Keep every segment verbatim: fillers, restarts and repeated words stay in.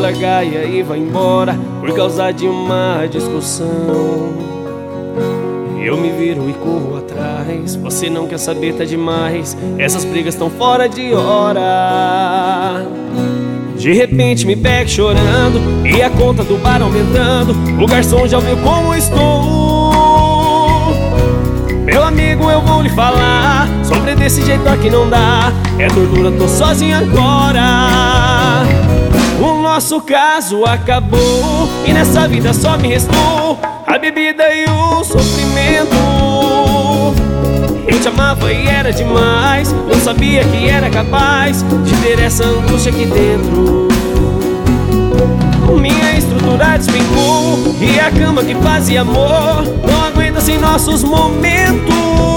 pra Gaia e vai embora por causa de uma discussão. Eu me viro e corro atrás, você não quer saber, tá demais. Essas brigas tão fora de hora. De repente me pega chorando e a conta do bar aumentando. O garçom já viu como estou. Meu amigo, eu vou lhe falar, sofrer desse jeito aqui não dá. É tortura, tô sozinho agora. O nosso caso acabou e nessa vida só me restou a bebida e o sofrimento. Eu te amava e era demais, não sabia que era capaz de ter essa angústia aqui dentro. Minha estrutura despencou e a cama que fazia amor não aguenta sem nossos momentos.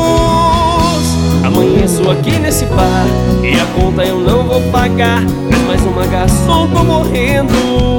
Amanheço aqui nesse bar e a conta eu não vou pagar, mas mais uma garçom, tô morrendo.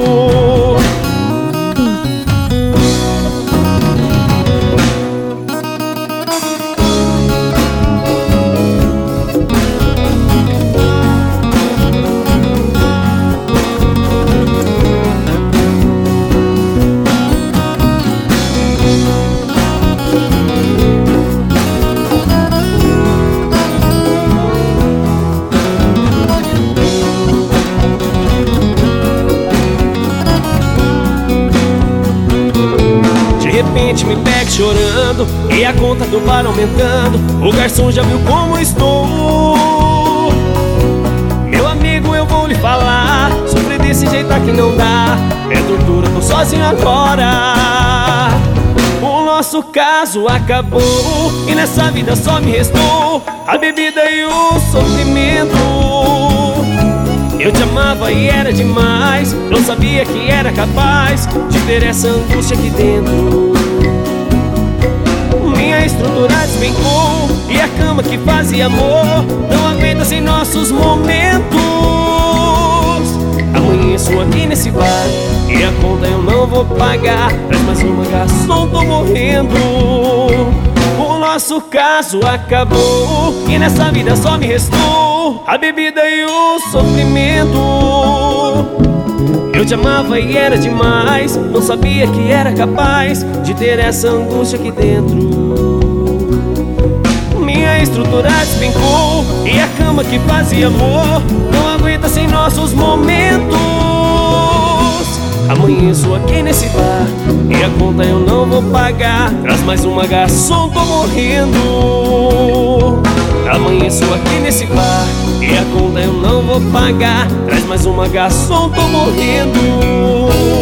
De repente me pega chorando e a conta do bar aumentando. O garçom já viu como estou. Meu amigo, eu vou lhe falar, sofrer desse jeito aqui não dá. É tortura, tô sozinho agora. O nosso caso acabou e nessa vida só me restou a bebida e o sofrimento. Eu te amava e era demais, não sabia que era capaz de ter essa angústia aqui dentro. Minha estrutura despencou e a cama que fazia amor não aguenta sem nossos momentos. Amanheço aqui nesse bar e a conta eu não vou pagar, traz mais uma garçom, tô morrendo. O nosso caso acabou e nessa vida só me restou a bebida e o sofrimento. Eu te amava e era demais, não sabia que era capaz de ter essa angústia aqui dentro. Minha estrutura despencou e a cama que fazia amor não aguenta sem nossos momentos. Amanheço aqui nesse bar e a conta eu não vou pagar, traz mais uma garçom, tô morrendo. Amanheço aqui nesse bar e a conta eu não vou pagar, traz mais uma garçom, tô morrendo.